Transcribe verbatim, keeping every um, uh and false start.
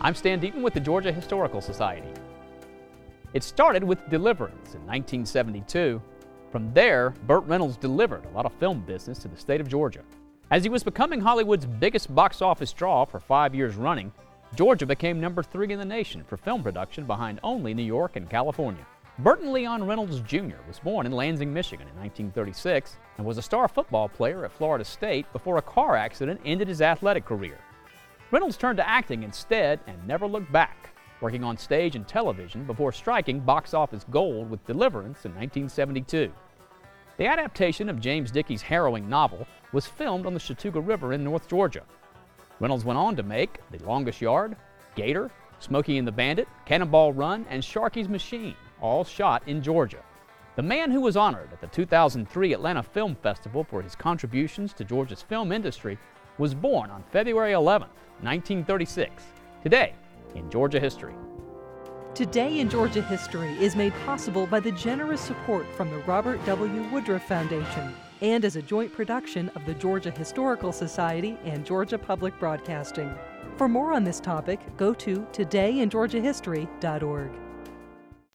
I'm Stan Deaton with the Georgia Historical Society. It started with Deliverance in nineteen seventy-two. From there, Burt Reynolds delivered a lot of film business to the state of Georgia. As he was becoming Hollywood's biggest box office draw for five years running, Georgia became number three in the nation for film production behind only New York and California. Burton Leon Reynolds Junior was born in Lansing, Michigan in nineteen thirty-six and was a star football player at Florida State before a car accident ended his athletic career. Reynolds turned to acting instead and never looked back, working on stage and television before striking box office gold with Deliverance in nineteen seventy-two. The adaptation of James Dickey's harrowing novel was filmed on the Chattooga River in North Georgia. Reynolds went on to make The Longest Yard, Gator, Smokey and the Bandit, Cannonball Run, and Sharky's Machine, all shot in Georgia. The man who was honored at the two thousand three Atlanta Film Festival for his contributions to Georgia's film industry was born on February eleventh, nineteen thirty-six. Today in Georgia History. Today in Georgia History is made possible by the generous support from the Robert W. Woodruff Foundation and as a joint production of the Georgia Historical Society and Georgia Public Broadcasting. For more on this topic, go to today in georgia history dot org.